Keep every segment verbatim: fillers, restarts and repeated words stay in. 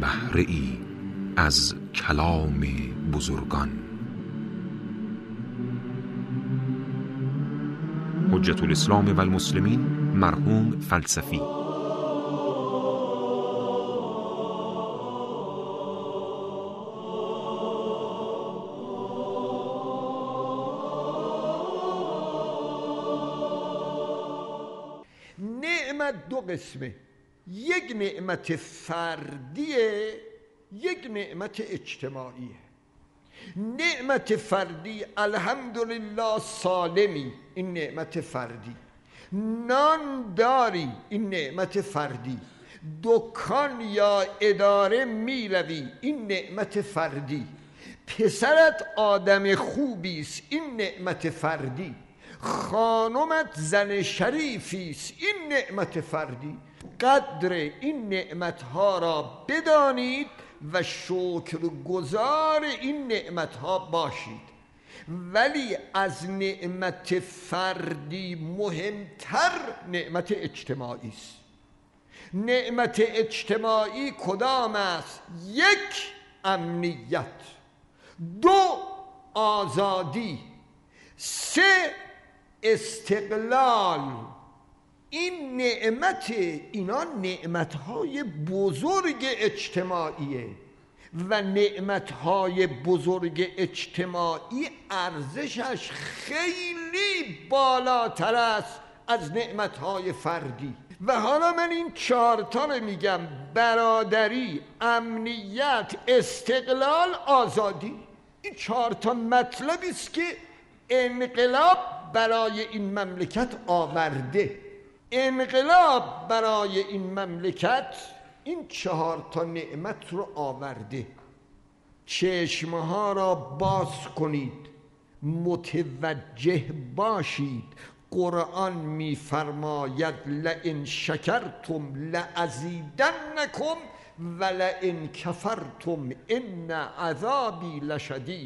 بهره ای از کلام بزرگان. حجت الاسلام و المسلمین مرحوم فلسفی. نعمت دو قسمه، یک نعمت فردیه، یک نعمت اجتماعیه. نعمت فردی الحمدلله سالمی، این نعمت فردی. نان داری، این نعمت فردی. دکان یا اداره میروی، این نعمت فردی. پسرت آدم خوبیست، این نعمت فردی. خانمت زن شریفیست، این نعمت فردی. قدر این نعمتها را بدانید و شکرگزار این نعمتها باشید. ولی از نعمت فردی مهمتر نعمت اجتماعی است. نعمت اجتماعی کدام است؟ یک، امنیت. دو، آزادی. سه، استقلال. این نعمت، اینا نعمتهای بزرگ اجتماعیه و نعمتهای بزرگ اجتماعی ارزشش خیلی بالاتر است از نعمتهای فردی. و حالا من این چهارتا رو میگم: برادری، امنیت، استقلال، آزادی. این چهارتا مطلبی است که انقلاب برای این مملکت آورده. انقلاب برای این مملکت این چهار تا نعمت رو آورده. چشمها را باز کنید، متوجه باشید. قرآن می فرماید لئن شکرتم لازیدنکم ولئن کفرتم ان عذابی لشدید.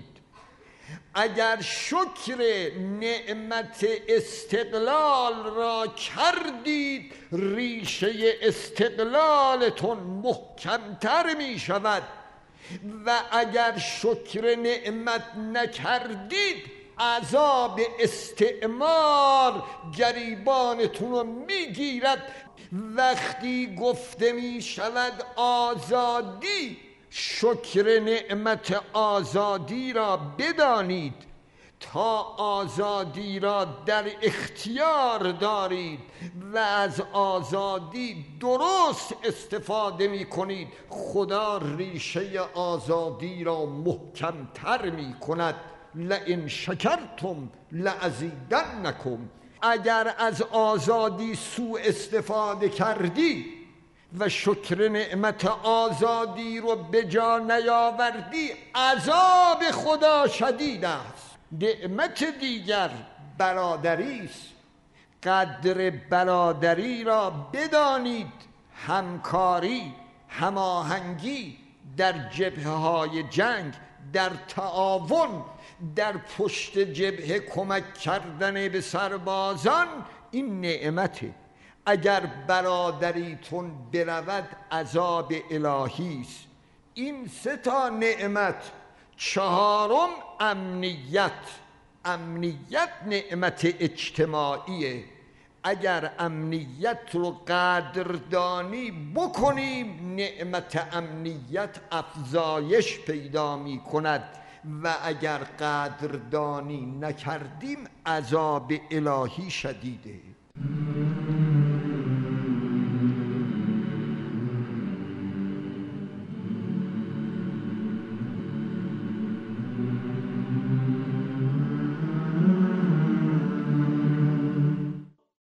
اگر شکر نعمت استقلال را کردید، ریشه استقلالتون محکمتر می شود و اگر شکر نعمت نکردید، عذاب استعمار گریبانتون رو می گیرد. وقتی گفته می شود آزادی، شکر نعمت آزادی را بدانید. تا آزادی را در اختیار دارید و از آزادی درست استفاده می کنید، خدا ریشه آزادی را محکمتر می کند. لئن شکرتم لازیدنکم. اگر از آزادی سوء استفاده کردی و شکر نعمت آزادی رو به جا نیاوردی، عذاب خدا شدید است. نعمت دیگر برادری است. قدر برادری را بدانید. همکاری، هماهنگی در جبهه های جنگ، در تعاون، در پشت جبهه کمک کردن به سربازان، این نعمته. اگر برادریتون برود، عذاب الهی است. این سه تا نعمت. چهارم، امنیت. امنیت نعمت اجتماعیه. اگر امنیت رو قدردانی بکنیم، نعمت امنیت افزایش پیدا می کند و اگر قدردانی نکردیم، عذاب الهی شدیده.